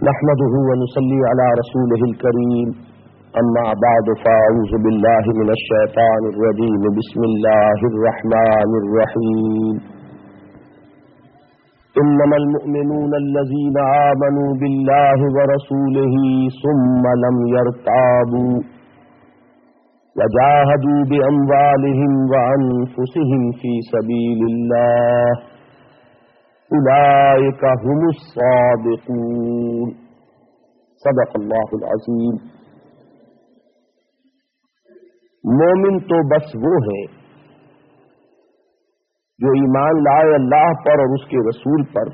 نحمده ونصلي على رسوله الكريم أما بعد فأعوذ بالله من الشيطان الرجيم بسم الله الرحمن الرحيم إنما المؤمنون الذين آمنوا بالله ورسوله ثم لم يرتابوا وجاهدوا بأموالهم وأنفسهم في سبيل الله أولئك هم الصادقون صدق اللہ العظیم۔ مومن تو بس وہ ہے جو ایمان لائے اللہ پر اور اس کے رسول پر،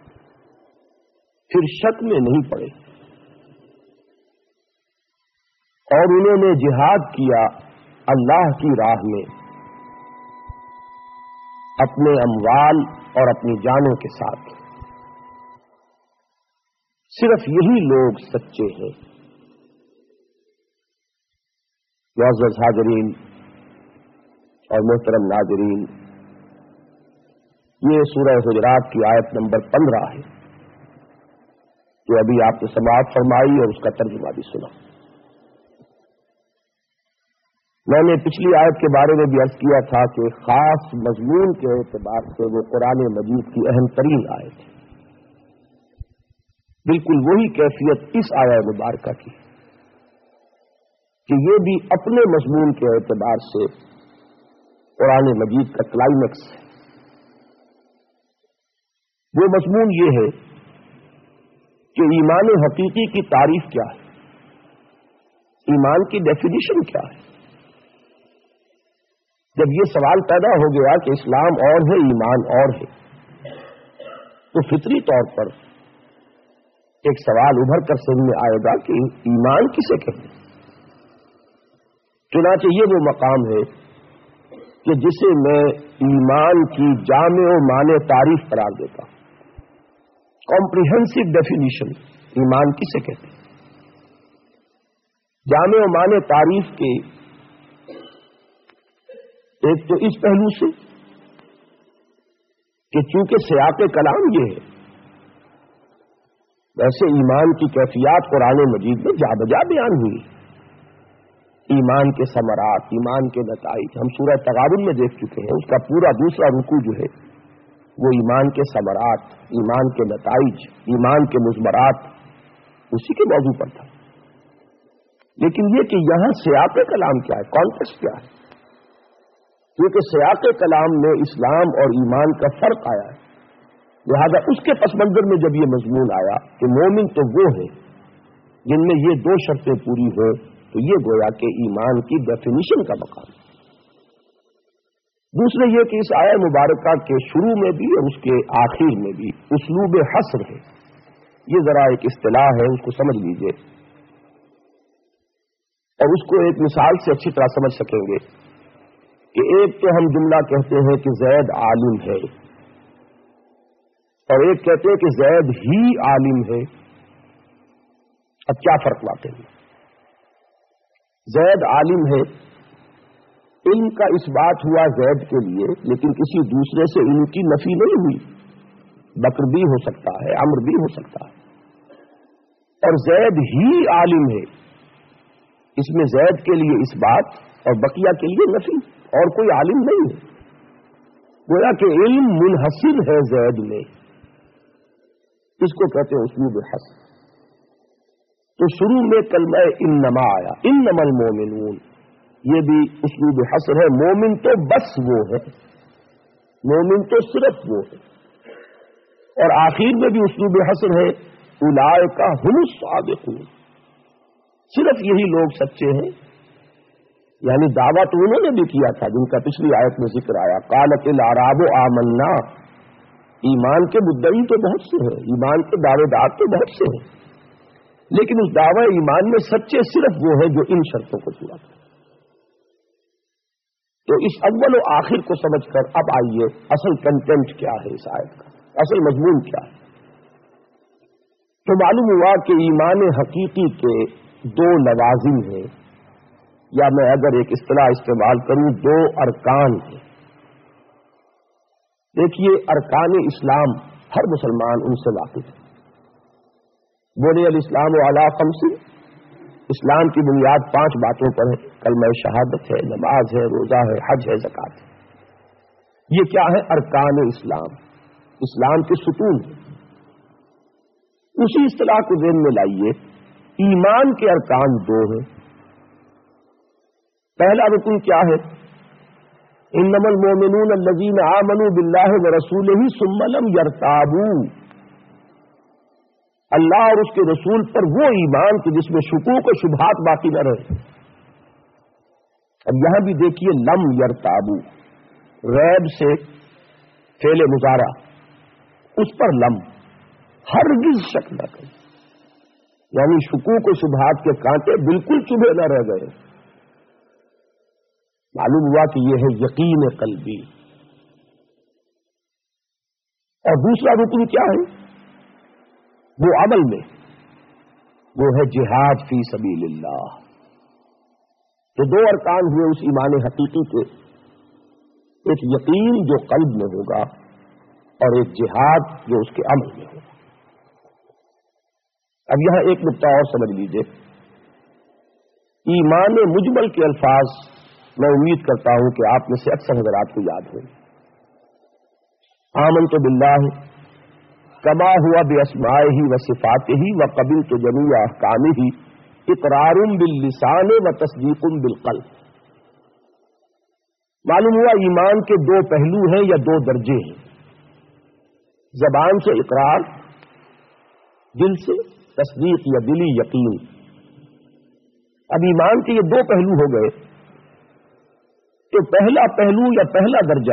پھر شک میں نہیں پڑے اور انہوں نے جہاد کیا اللہ کی راہ میں اپنے اموال اور اپنی جانوں کے ساتھ۔ صرف یہی لوگ سچے ہیں۔ معزز حاضرین اور محترم ناظرین، یہ سورہ حجرات کی آیت نمبر 15 ہے جو ابھی آپ نے سماعت فرمائی اور اس کا ترجمہ بھی سنا۔ میں نے پچھلی آیت کے بارے میں بھی عرض کیا تھا کہ خاص مضمون کے اعتبار سے وہ قرآن مجید کی اہم ترین آیت ہے۔ بالکل وہی کیفیت اس آیت مبارکہ کی کہ یہ بھی اپنے مضمون کے اعتبار سے قرآن مجید کا کلائمیکس ہے۔ وہ مضمون یہ ہے کہ ایمان حقیقی کی تعریف کیا ہے، ایمان کی ڈیفینیشن کیا ہے۔ جب یہ سوال پیدا ہو گیا کہ اسلام اور ہے ایمان اور ہے، تو فطری طور پر ایک سوال ابھر کر سامنے آئے گا کہ ایمان کسے کہتے ہیں۔ چنانچہ یہ وہ مقام ہے کہ جسے میں ایمان کی جامع و مانع تعریف قرار دیتا ہوں۔ کمپریہنسو ڈیفینیشن ایمان کسے کہتے ہیں۔ جامع و مانع تعریف کے ایک تو اس پہلو سے کہ چونکہ سیاق کلام یہ ہے، ویسے ایمان کی کیفیات قرآن مجید میں جا بجا بیان ہوئی۔ ایمان کے ثمرات، ایمان کے نتائج ہم سورہ تغابن میں دیکھ چکے ہیں۔ اس کا پورا دوسرا رکوع جو ہے وہ ایمان کے ثمرات، ایمان کے نتائج، ایمان کے مضمرات اسی کے موضوع پر تھا۔ لیکن یہ کہ یہاں سیاق کلام کیا ہے، کانٹیکسٹ کیا ہے، کیونکہ سیاق کلام میں اسلام اور ایمان کا فرق آیا ہے، لہذا اس کے پس منظر میں جب یہ مضمون آیا کہ مومن تو وہ ہے جن میں یہ دو شرطیں پوری ہوں، تو یہ گویا کہ ایمان کی ڈیفینیشن کا مقام ہے۔ دوسرے یہ کہ اس آیت مبارکہ کے شروع میں بھی اور اس کے آخر میں بھی اسلوب حصر ہے۔ یہ ذرا ایک اصطلاح ہے، اس کو سمجھ لیجئے اور اس کو ایک مثال سے اچھی طرح سمجھ سکیں گے کہ ایک تو ہم جملہ کہتے ہیں کہ زید عالم ہے، اور ایک کہتے ہیں کہ زید ہی عالم ہے۔ اب کیا فرق لاتے ہیں؟ زید عالم ہے، علم کا اثبات ہوا زید کے لیے، لیکن کسی دوسرے سے علم کی نفی نہیں ہوئی۔ بکر بھی ہو سکتا ہے، عمر بھی ہو سکتا ہے۔ اور زید ہی عالم ہے، اس میں زید کے لیے اثبات اور بقیہ کے لیے نفی، اور کوئی عالم نہیں ہے۔ گویا کہ علم منحصر ہے زید میں، اس کو کہتے ہیں اسلوب حصر۔ تو شروع میں کلمہ انما آیا، انما المومنون، یہ بھی اسلوب حصر ہے۔ مومن تو بس وہ ہے، مومن تو صرف وہ ہے۔ اور آخر میں بھی اسلوب حصر ہے، اولئک هم الصادقون، صرف یہی لوگ سچے ہیں۔ یعنی دعویٰ تو انہوں نے بھی کیا تھا جن کا پچھلی آیت میں ذکر آیا، قالت الاعراب آمنا، ایمان کے مدعی تو بہت سے ہیں، ایمان کے دعوے دار تو بہت سے ہیں، لیکن اس دعوی ایمان میں سچے صرف وہ ہیں جو ان شرطوں کو پورا کریں۔ تو اس اول و آخر کو سمجھ کر اب آئیے اصل کنٹینٹ کیا ہے اس آیت کا، اصل مضمون کیا ہے۔ تو معلوم ہوا کہ ایمان حقیقی کے دو لوازم ہیں، یا میں اگر ایک اصطلاح استعمال کروں، دو ارکان ہیں۔ دیکھیے ارکان اسلام ہر مسلمان ان سے واقف ہے، بنی الاسلام علی خمس، اسلام کی بنیاد 5 باتوں پر ہے، کلمہ شہادت ہے، نماز ہے، روزہ ہے، حج ہے، زکوٰۃ ہے۔ یہ کیا ہے؟ ارکان اسلام، اسلام کے ستون۔ اسی اصطلاح کو ذہن میں لائیے، ایمان کے ارکان 2 ہیں۔ پہلا رکن کیا ہے؟ انما المؤمنون الذین آمنوا باللہ ورسولہ ثم لم یرتابوا، اللہ اور اس کے رسول پر وہ ایمان کہ جس میں شکوک و شبہات باقی نہ رہے۔ اب یہاں بھی دیکھیے لم یرتابوا، ریب سے فعل مضارع، اس پر لم، ہرگز شک نہ کریں، یعنی شکوک و شبہات کے کانٹے بالکل چبھے نہ رہ گئے۔ معلوم ہوا کہ یہ ہے یقین قلبی۔ اور دوسرا رکن کیا ہے؟ وہ عمل میں، وہ ہے جہاد فی سبیل اللہ۔ تو 2 ارکان ہوئے اس ایمان حقیقی کے، ایک یقین جو قلب میں ہوگا اور ایک جہاد جو اس کے عمل میں ہوگا۔ اب یہاں ایک نقطہ اور سمجھ لیجئے، ایمان مجمل کے الفاظ میں امید کرتا ہوں کہ آپ میں سے اکثر حضرات کو یاد ہوں۔ آمنت باللہ کما ہوا باسمائہ و صفاتہ و قبلت جمیع احکامہ اقرار باللسان و تصدیق بالقلب۔ معلوم ہوا ایمان کے 2 پہلو ہیں یا 2 درجے ہیں، زبان سے اقرار، دل سے تصدیق یا دلی یقین۔ اب ایمان کے یہ 2 پہلو ہو گئے، تو پہلا پہلو یا پہلا درجہ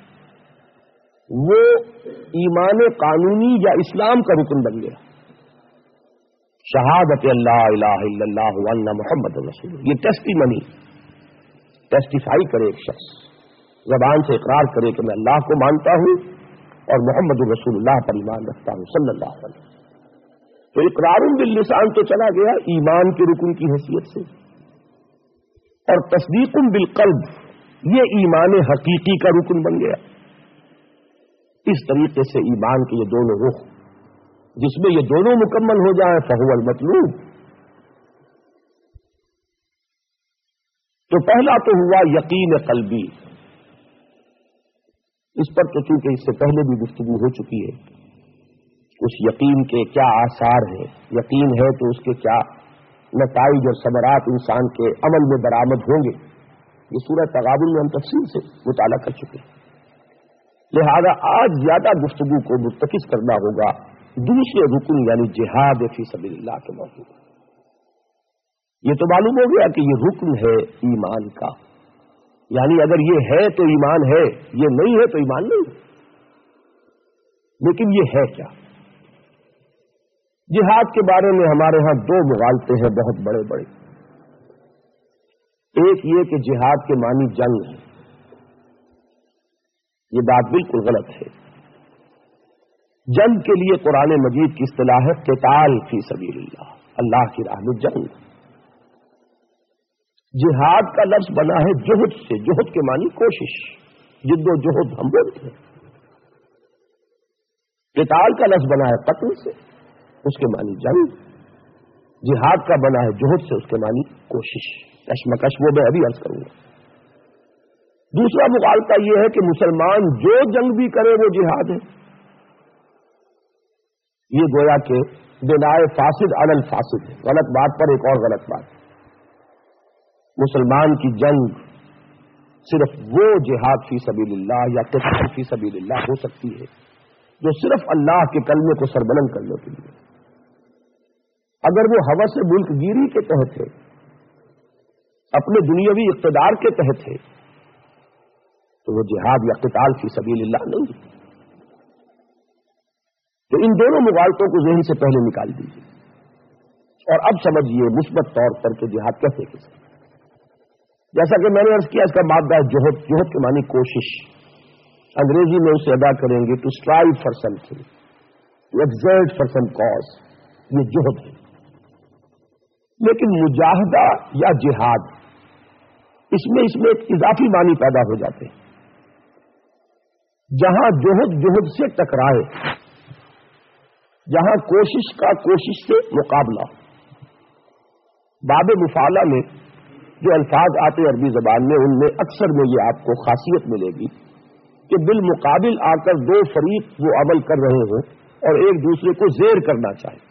وہ ایمان قانونی یا اسلام کا رکن بن گیا، شہادت اللہ الہ الا اللہ وان محمد رسول اللہ۔ یہ ٹیسٹیمنی، ٹیسٹیفائی کرے ایک شخص، زبان سے اقرار کرے کہ میں اللہ کو مانتا ہوں اور محمد رسول اللہ پر ایمان رکھتا ہوں صلی اللہ علیہ وسلم۔ تو اقرار باللسان تو چلا گیا ایمان کے رکن کی حیثیت سے، اور تصدیق بالقلب یہ ایمان حقیقی کا رکن بن گیا۔ اس طریقے سے ایمان کے یہ دونوں رخ، جس میں یہ دونوں مکمل ہو جائیں فہو المطلوب۔ تو پہلا تو ہوا یقین قلبی، اس پر تو چونکہ اس سے پہلے بھی گفتگو ہو چکی ہے، اس یقین کے کیا آثار ہیں، یقین ہے تو اس کے کیا نتائج اور ثمرات انسان کے عمل میں برآمد ہوں گے، یہ سورہ تغابن میں ہم تفصیل سے مطالعہ کر چکے ہیں۔ لہذا آج زیادہ گفتگو کو مرتکز کرنا ہوگا دوسرے رکن یعنی جہاد فی سبیل اللہ کے موضوع۔ یہ تو معلوم ہو گیا کہ یہ رکن ہے ایمان کا، یعنی اگر یہ ہے تو ایمان ہے، یہ نہیں ہے تو ایمان نہیں۔ لیکن یہ ہے کیا؟ جہاد کے بارے میں ہمارے ہاں 2 مغالطے ہیں بہت بڑے بڑے۔ ایک یہ کہ جہاد کے معنی جنگ ہے، یہ بات بالکل غلط ہے۔ جنگ کے لیے قرآن مجید کی اصطلاح ہے قتال فی سبیل اللہ، اللہ کی راہ میں جنگ۔ جہاد کا لفظ بنا ہے جہد سے، جہد کے معنی کوشش، جد و جہد ہم بولتے ہیں۔ قتال کا لفظ بنا ہے قتل سے، اس کے معنی جنگ۔ جہاد کا بنا ہے جہد سے، اس کے معنی کوشش، کشمکش، وہ میں ابھی عرض کروں گا۔ دوسرا مغالطہ یہ ہے کہ مسلمان جو جنگ بھی کرے وہ جہاد ہے، یہ گویا کہ بنائے فاسد علی الفاسد ہے۔ غلط بات پر ایک اور غلط بات، مسلمان کی جنگ صرف وہ جہاد فی سبیل اللہ یا قتال فی سبیل اللہ ہو سکتی ہے جو صرف اللہ کے کلمے کو سربلند کرنے کے لیے، اگر وہ ہوس ملک گیری کے تحت ہے، اپنے دنیاوی اقتدار کے تحت ہے، تو وہ جہاد یا قتال فی سبیل اللہ نہیں۔ تو ان دونوں مغالطوں کو ذہن سے پہلے نکال دیجیے اور اب سمجھیے مثبت طور پر کہ جہاد کیسے کیسے۔ جیسا کہ میں نے عرض کیا، اس کا مادہ ہے جہد، جہد کے معنی کوشش، انگریزی میں اسے ادا کریں گے to strive for something, to exert for some cause, یہ جہد ہے۔ لیکن مجاہدہ یا جہاد، اس میں ایک اضافی معنی پیدا ہو جاتے ہیں۔ جہاں جہد جہد سے ٹکرائے، جہاں کوشش کا کوشش سے مقابلہ. باب مفعلہ میں جو الفاظ آتے عربی زبان میں ان میں اکثر میں یہ آپ کو خاصیت ملے گی کہ بالمقابل آ کر دو فریق وہ عمل کر رہے ہوں اور ایک دوسرے کو زیر کرنا چاہے.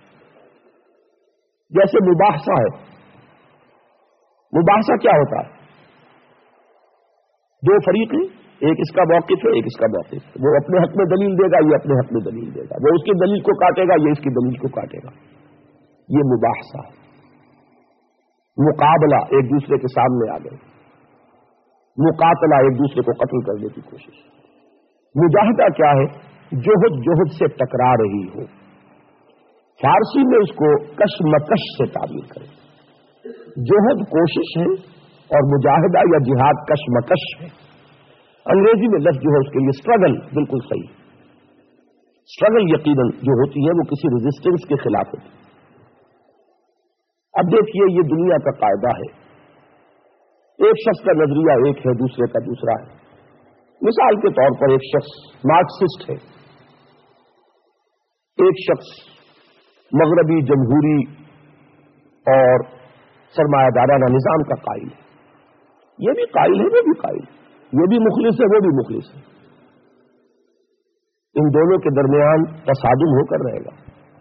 جیسے مباحثہ ہے. مباحثہ کیا ہوتا ہے؟ دو فریق ہیں، ایک اس کا موقف ہے، ایک اس کا موقف ہے. وہ اپنے حق میں دلیل دے گا، یہ اپنے حق میں دلیل دے گا. وہ اس کی دلیل کو کاٹے گا، یہ اس کی دلیل کو کاٹے گا. یہ مباحثہ ہے. مقابلہ، ایک دوسرے کے سامنے آ گئے. مقاتلہ، ایک دوسرے کو قتل کرنے کی کوشش. مجاہدہ کیا ہے؟ جوہد سے ٹکرا رہی ہو. فارسی میں اس کو کشمکش سے تعبیر کریں. جوہد کوشش ہے اور مجاہدہ یا جہاد کشمکش ہے. انگریزی میں لفظ جو ہے اس کے لیے اسٹرگل بالکل صحیح. اسٹرگل یقیناً جو ہوتی ہے وہ کسی ریزسٹنس کے خلاف ہوتی ہے. اب دیکھیے یہ دنیا کا قاعدہ ہے. ایک شخص کا نظریہ ایک ہے، دوسرے کا دوسرا ہے. مثال کے طور پر ایک شخص مارکسسٹ ہے، ایک شخص مغربی جمہوری اور سرمایہ دارانہ نظام کا قائل ہے. یہ بھی قائل ہے، وہ بھی قائل ہے. یہ بھی مخلص ہے، وہ بھی مخلص ہے. ان دونوں کے درمیان تصادم ہو کر رہے گا.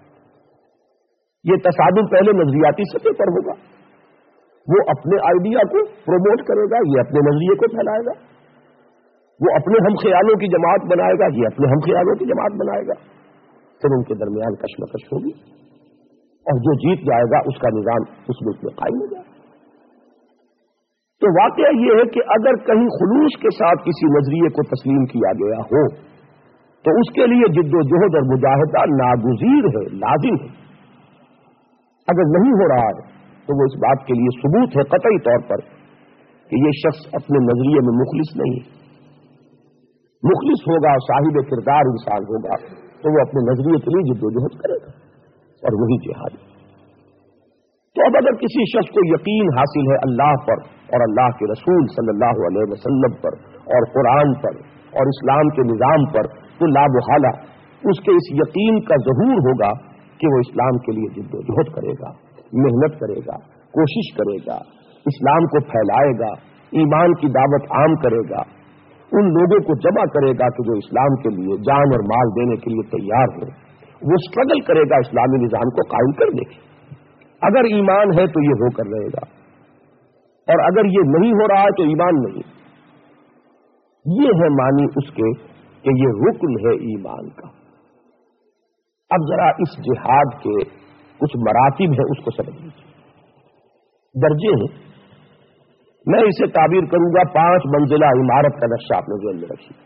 یہ تصادم پہلے نظریاتی سطح پر ہوگا. وہ اپنے آئیڈیا کو پروموٹ کرے گا، یہ اپنے نظریے کو پھیلائے گا. وہ اپنے ہم خیالوں کی جماعت بنائے گا، یہ اپنے ہم خیالوں کی جماعت بنائے گا. پھر ان کے درمیان کشمکش ہوگی اور جو جیت جائے گا اس کا نظام اس ملک میں قائم ہو جائے گا. تو واقعہ یہ ہے کہ اگر کہیں خلوص کے ساتھ کسی نظریے کو تسلیم کیا گیا ہو تو اس کے لیے جد و جہد اور مجاہدہ ناگزیر ہے، لازم ہے. اگر نہیں ہو رہا ہے تو وہ اس بات کے لیے ثبوت ہے قطعی طور پر کہ یہ شخص اپنے نظریے میں مخلص نہیں ہے. مخلص ہوگا، صاحب کردار انسان ہوگا تو وہ اپنے نظریے کے لیے جد و جہد کرے گا اور وہی جہاد ہے. تو اب اگر کسی شخص کو یقین حاصل ہے اللہ پر اور اللہ کے رسول صلی اللہ علیہ وسلم پر اور قرآن پر اور اسلام کے نظام پر، تو لا محالہ اس کے اس یقین کا ظہور ہوگا کہ وہ اسلام کے لیے جد و جہد کرے گا، محنت کرے گا، کوشش کرے گا، اسلام کو پھیلائے گا، ایمان کی دعوت عام کرے گا، ان لوگوں کو جمع کرے گا کہ جو اسلام کے لیے جان اور مال دینے کے لیے تیار ہو. وہ اسٹرگل کرے گا اسلامی نظام کو قائم کرنے کی. اگر ایمان ہے تو یہ ہو کر رہے گا، اور اگر یہ نہیں ہو رہا ہے تو ایمان نہیں. یہ ہے معنی اس کے کہ یہ رکن ہے ایمان کا. اب ذرا اس جہاد کے کچھ مراتب ہیں اس کو سمجھ لیجیے. درجے ہیں. میں اسے تعبیر کروں گا 5 منزلہ عمارت کا نقشہ آپ نے ذہن میں رکھیے.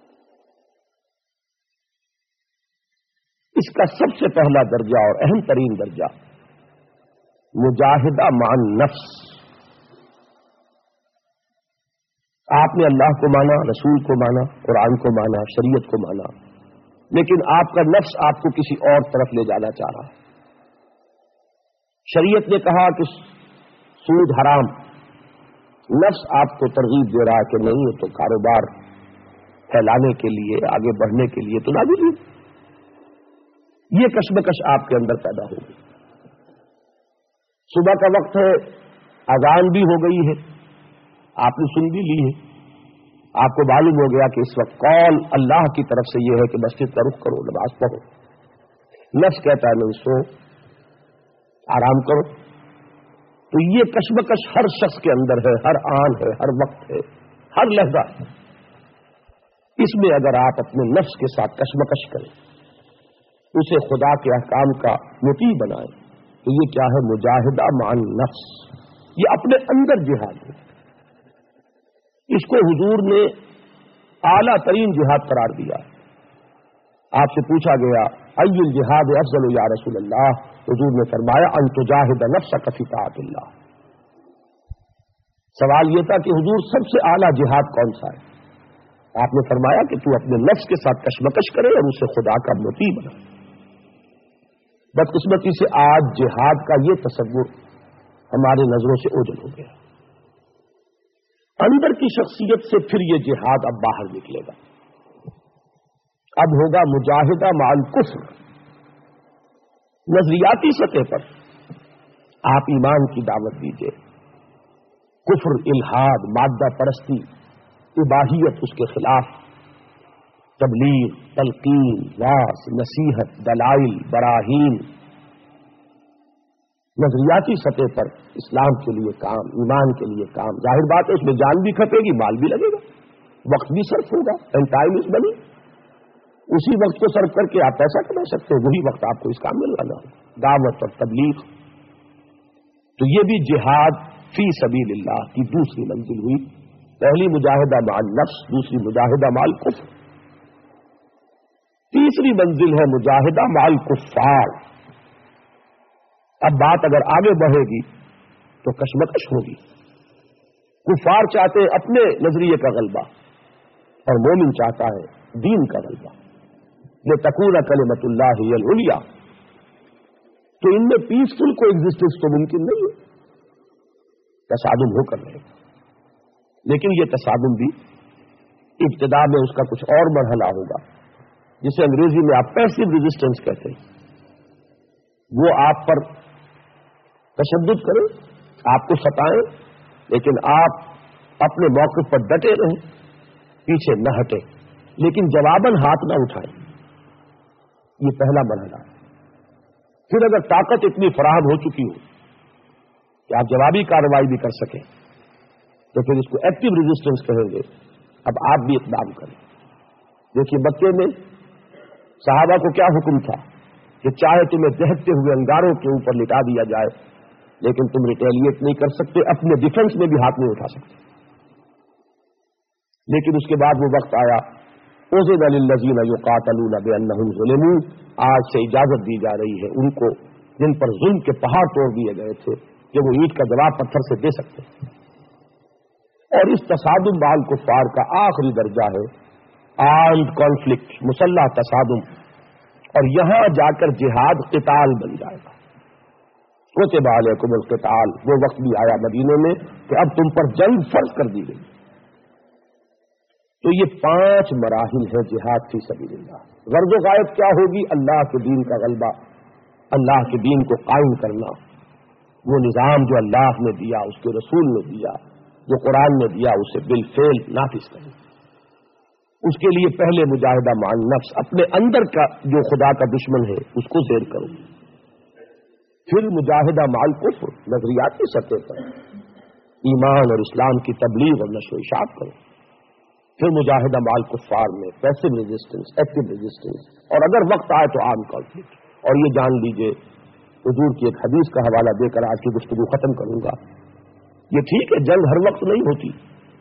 اس کا سب سے پہلا درجہ اور اہم ترین درجہ مجاہدہ مع النفس. آپ نے اللہ کو مانا، رسول کو مانا، قرآن کو مانا، شریعت کو مانا، لیکن آپ کا نفس آپ کو کسی اور طرف لے جانا چاہ رہا ہے. شریعت نے کہا کہ سود حرام، نفس آپ کو ترغیب دے رہا ہے کہ نہیں، تو کاروبار پھیلانے کے لیے، آگے بڑھنے کے لیے تو نہ دیجیے. یہ کشمکش آپ کے اندر پیدا ہوگی. صبح کا وقت ہے، اذان بھی ہو گئی ہے، آپ نے سن بھی لی ہے، آپ کو معلوم ہو گیا کہ اس وقت قول اللہ کی طرف سے یہ ہے کہ مسجد کا رخ کرو، نماز پڑھو. نفس کہتا ہے نہیں، سو آرام کرو. تو یہ کشمکش ہر شخص کے اندر ہے، ہر آن ہے، ہر وقت ہے، ہر لحظہ ہے. اس میں اگر آپ اپنے نفس کے ساتھ کشمکش کریں، اسے خدا کے احکام کا مطیع بنائیں، تو یہ کیا ہے؟ مجاہدہ مع النفس. یہ اپنے اندر جہاد ہے. اس کو حضور نے اعلیٰ ترین جہاد قرار دیا. آپ سے پوچھا گیا ای الجہاد افضل یا رسول اللہ، حضور نے فرمایا ان تجاہد نفسک فی طاعت اللہ. سوال یہ تھا کہ حضور سب سے اعلیٰ جہاد کون سا ہے؟ آپ نے فرمایا کہ تو اپنے نفس کے ساتھ کشمکش کرے اور اسے خدا کا مطیع بنا. بدقسمتی سے آج جہاد کا یہ تصور ہمارے نظروں سے اوجھل ہو گیا. اندر کی شخصیت سے پھر یہ جہاد اب باہر نکلے گا. اب ہوگا مجاہدہ مع الکفر. नजरियाती सतह पर आप ईमान की दावत दीजिए, कुफ्र, इल्हाद, माद्दा परस्ती, इबाहियत उसके खिलाफ तबलीग, तलकीन, वास, नसीहत, दलाइल, बराहीन, नजरियाती सतह पर इस्लाम के लिए काम, ईमान के लिए काम। जाहिर बात है उसमें जान भी खपेगी, माल भी लगेगा, वक्त भी सर्फ होगा, एंड टाइम इज मनी। उसी वक्त को सर्फ करके आप पैसा कमा सकते हो, वही वक्त आपको इस काम में लगाना हो, दावत और तबलीग। तो ये भी जिहाद फी सबीलिल्लाह की दूसरी मंजिल हुई। पहली मुजाहिदा माल नफ्स, दूसरी मुजाहिदा माल कुफ्र, तीसरी मंजिल है मुजाहिदा माल कुफ्फार। अब बात अगर आगे बढ़ेगी तो कशमकश होगी। कुफ्फार चाहते हैं अपने नजरिए का गलबा और मोमिन चाहता है दीन का गलबा, ले तकून कलिमतुल्लाहि हियल उलिया। तो इनमें पीसफुल को एग्जिस्टेंस तो मुमकिन नहीं है, तसादुम होकर रहेगा। लेकिन ये तसादुम भी इब्तिदा में उसका कुछ और मरहला होगा, जिसे अंग्रेजी में आप पैसिव रेजिस्टेंस कहते हैं। वो आप पर तशद्दुद करें, आपको सताएं, लेकिन आप अपने मौक़िफ़ पर डटे रहें, पीछे न हटें, लेकिन जवाबन हाथ न उठाएं। ये पहला मरहला है। फिर अगर ताकत इतनी फराहम हो चुकी हो कि आप जवाबी कार्रवाई भी कर सकें, तो फिर इसको एक्टिव रेजिस्टेंस कहेंगे। अब आप भी इक़दाम करें। देखिए मक्के में सहाबा को क्या हुक्म था कि चाहे तुम्हें दहकते हुए अंगारों के ऊपर लिटा दिया जाए, लेकिन तुम रिटेलिएट नहीं कर सकते, अपने डिफेंस में भी हाथ नहीं उठा सकते। लेकिन उसके बाद वो वक्त आया, उज़िन लिल्लज़ीना युक़ातलूना बिअन्नहुम ज़ुलिमू, आज से इजाजत दी जा रही है उनको जिन पर जुल्म के पहाड़ तोड़ दिए गए थे कि वो ईंट का जवाब पत्थर से दे सकते। और इस तसादुम बाल कुफ्फार का आखिरी दर्जा है आर्म्ड कॉन्फ्लिक्ट, मुसल्लह तसादुम, और यहां जाकर जिहाद क़िताल बन जाएगा। कुतिबा अलैकुमुल क़िताल, वो वक्त भी आया मदीने में कि अब तुम पर जंग फर्ज कर दी गई। तो ये 5 मराहिल है जिहाद फी सबीलिल्लाह। गर्ज़ो गायब क्या होगी? अल्लाह के दीन का गलबा, अल्लाह के दीन को कायम करना, वो निज़ाम जो अल्लाह ने दिया, उसके रसूल ने दिया, जो कुरान ने दिया, उसे बिलफेल नाफिज करना। उसके लिए पहले मुजाहिदा मान नफ्स, अपने अंदर का जो खुदा का दुश्मन है उसको ज़ेर करो। फिर मुजाहिदा माल कुफ्र, नजरियाती सतह पर ईमान और इस्लाम की तबलीग और नशो इशाअत करो। फिर मुजाहिदा माल कुफ्फार में पैसिव रेजिस्टेंस, एक्टिव रेजिस्टेंस, और अगर वक्त आए तो आर्म कॉन्फ्लिक्ट। और ये जान लीजिए, हुजूर की एक हदीस का हवाला देकर आज की गुफ्तगू खत्म करूंगा। ये ठीक है जंग हर वक्त नहीं होती,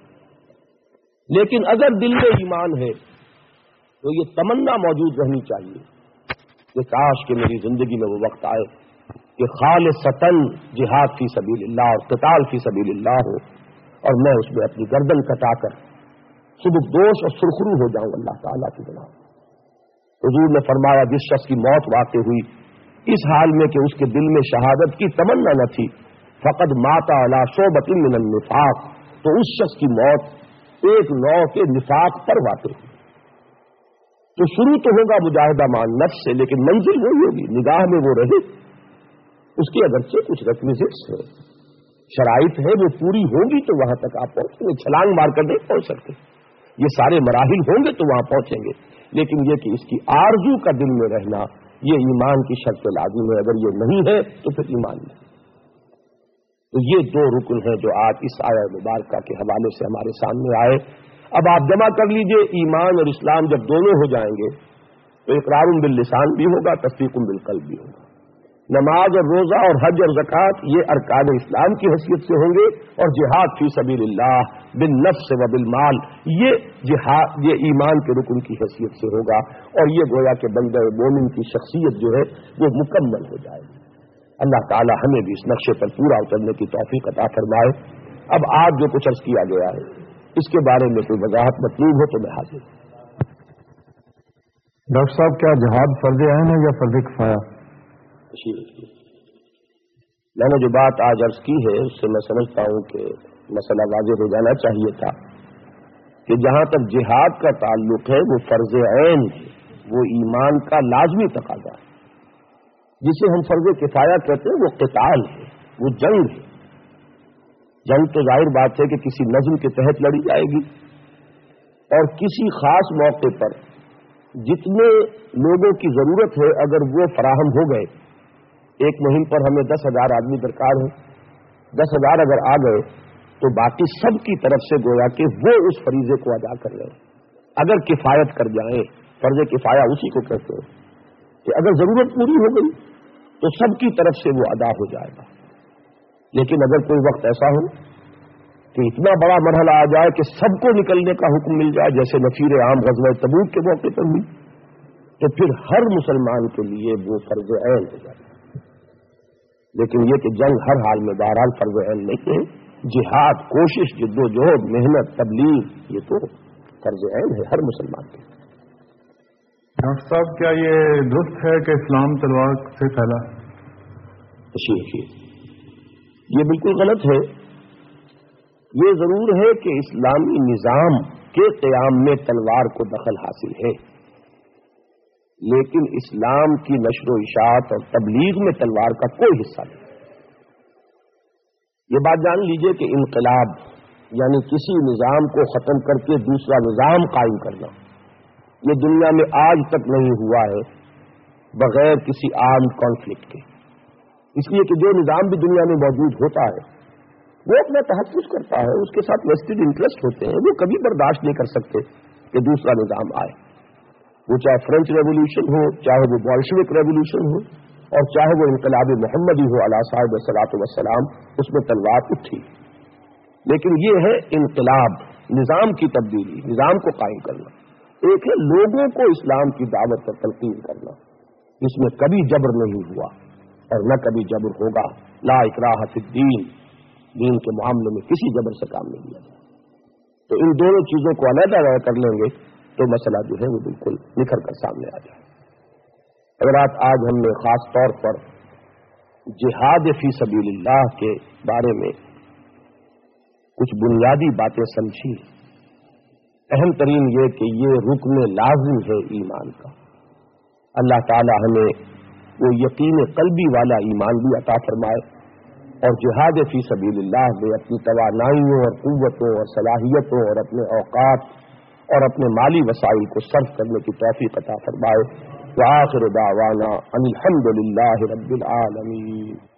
लेकिन अगर दिल में ईमान है तो ये तमन्ना मौजूद रहनी चाहिए कि काश कि मेरी जिंदगी में वो वक्त आए कि खालिसतन जिहाद फी सबीलिल्लाह और क़िताल फी सबीलिल्लाह हो, और मैं उसमें अपनी गर्दन कटाकर सुबुकदोश और सुरखरू हो जाऊं अल्लाह ताला की बना। हुजूर ने फरमाया, जिस शख्स की मौत वाक़ई हुई इस हाल में कि उसके दिल में शहादत की तमन्ना न थी, फ़क़द माता अला शोबतिन मिनन निफाक, तो उस शख्स की मौत एक नौ के निफाक पर वाक़ई हुई। तो शुरू तो होगा मुजाहिदा मान नफ्स से, लेकिन मंजिल वही होगी, निगाह में वो रहे। उसकी अगरचे कुछ रिक्विजिट्स है, शराइत है, वो पूरी होगी तो वहां तक आप पहुंचेंगे। छलांग मारकर नहीं पहुंच सकते, ये सारे मराहिल होंगे तो वहां पहुंचेंगे। लेकिन ये कि इसकी आरजू का दिल में रहना, ये ईमान की शर्त लाजिम है। अगर ये नहीं है तो फिर ईमान नहीं। तो ये 2 रुकन हैं जो आज इस आया मुबारका के हवाले से हमारे सामने आए। अब आप जमा कर लीजिए, ईमान और इस्लाम जब दोनों हो जाएंगे तो इकरारुन बिल लिसान भी होगा, तस्दीकुन बिल कल्ब भी होगा। नमाज और रोजा और हज और ज़कात ये अरकान इस्लाम की हैसियत से होंगे, और जिहाद फी सबीलिल्लाह बिन नफ्स व बिल माल ये जिहाद, ये ईमान के रुकन की हैसियत से होगा। और ये गोया के बंदे मोमिन की शख्सियत जो है वो मुकम्मल हो जाएगी। अल्लाह ताला हमें भी इस नक्शे पर पूरा उतरने की तौफीक अता फरमाए। अब आज जो कुछ अर्ज किया गया है इसके बारे में कोई वजाहत मतलूब हो तो मैं हाजिर। डॉक्टर साहब, क्या जिहाद फर्ज ऐन है या फर्ज किफाया? मैंने जो बात आज अर्ज की है उससे मैं समझता हूं कि मसला वाज़ेह हो जाना चाहिए था कि जहां तक जिहाद का ताल्लुक है वो फर्ज ऐन है, वो ईमान का लाजमी तकाजा है। جسے ہم فرض کفایہ کہتے ہیں وہ قتال ہے، وہ جنگ ہے۔ جنگ تو ظاہر بات ہے کہ کسی نظم کے تحت لڑی جائے گی، اور کسی خاص موقع پر جتنے لوگوں کی ضرورت ہے اگر وہ فراہم ہو گئے، ایک مہم پر ہمیں 10,000 آدمی درکار ہیں، 10,000 اگر آ گئے تو باقی سب کی طرف سے گویا کہ وہ اس فریضے کو ادا کر رہے ہیں۔ اگر کفایت کر جائیں، فرض کفایہ اسی کو کہتے ہیں کہ اگر ضرورت پوری ہو گئی تو سب کی طرف سے وہ ادا ہو جائے گا۔ لیکن اگر کوئی وقت ایسا ہو کہ اتنا بڑا مرحلہ آ جائے کہ سب کو نکلنے کا حکم مل جائے، جیسے نفیر عام غزوہ تبوک کے موقع پر بھی، تو پھر ہر مسلمان کے لیے وہ فرض عین ہو جائے گا۔ لیکن یہ کہ جنگ ہر حال میں بہرحال فرض عین نہیں ہے، جہاد، کوشش، جد و جہد، محنت، تبلیغ، یہ تو فرض عین ہے ہر مسلمان کے لیے۔ ڈاکٹر صاحب، کیا یہ درست ہے کہ اسلام تلوار سے پھیلا؟ یہ بالکل غلط ہے۔ یہ ضرور ہے کہ اسلامی نظام کے قیام میں تلوار کو دخل حاصل ہے، لیکن اسلام کی نشر و اشاعت اور تبلیغ میں تلوار کا کوئی حصہ نہیں۔ یہ بات جان لیجئے کہ انقلاب یعنی کسی نظام کو ختم کر کے دوسرا نظام قائم کرنا، یہ دنیا میں آج تک نہیں ہوا ہے بغیر کسی عام کانفلکٹ کے۔ اس لیے کہ جو نظام بھی دنیا میں موجود ہوتا ہے وہ اپنا تحفظ کرتا ہے، اس کے ساتھ ویسٹڈ انٹرسٹ ہوتے ہیں، وہ کبھی برداشت نہیں کر سکتے کہ دوسرا نظام آئے، وہ چاہے فرینچ ریولیوشن ہو، چاہے وہ بولشوک ریولیوشن ہو، اور چاہے وہ انقلاب محمدی ہو علیہ صاحب الصلاۃ والسلام، اس میں تلوار اٹھی۔ لیکن یہ ہے انقلاب، نظام کی تبدیلی، نظام کو قائم کرنا۔ ایک ہے لوگوں کو اسلام کی دعوت اور تلقین کرنا، جس میں کبھی جبر نہیں ہوا اور نہ کبھی جبر ہوگا۔ لا اکراہ فی الدین، دین کے معاملے میں کسی جبر سے کام نہیں لیا جائے۔ تو ان دونوں چیزوں کو علیحدہ کر لیں گے تو مسئلہ جو ہے وہ بالکل نکھر کر سامنے آ جائے۔ حضرات، آج ہم نے خاص طور پر جہاد فی سبیل اللہ کے بارے میں کچھ بنیادی باتیں سمجھی۔ اہم ترین یہ کہ یہ رکن لازم ہے ایمان کا۔ اللہ تعالی ہمیں وہ یقین قلبی والا ایمان بھی عطا فرمائے، اور جہاد فی سبیل اللہ میں اپنی توانائیوں اور قوتوں اور صلاحیتوں اور اپنے اوقات اور اپنے مالی وسائل کو صرف کرنے کی توفیق عطا فرمائے۔ وآخر دعوانا ان الحمد للہ رب العالمین۔